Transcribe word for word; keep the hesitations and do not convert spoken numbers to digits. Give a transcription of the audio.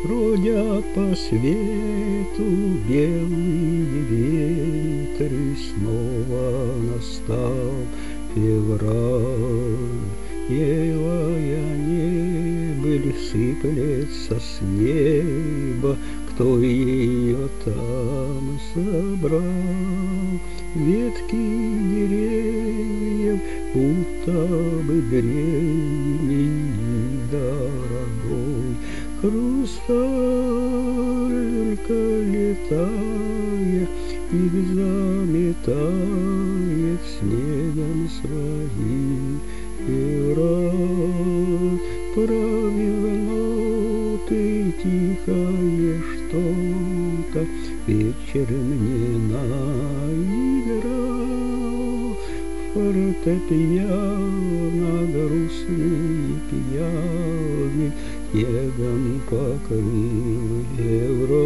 Бродят по свету белые ветры, снова настал февраль. Белая небыль сыплется с неба, кто ее там собрал? Ветки деревьев, будто бы древний дорогой, хрусталька, летая, их заметает снегом своим. Февраль правил ноты тихое что-то, вечер мне наиграл. Фортепиано грустный пьяный снегом покрыл Февраль.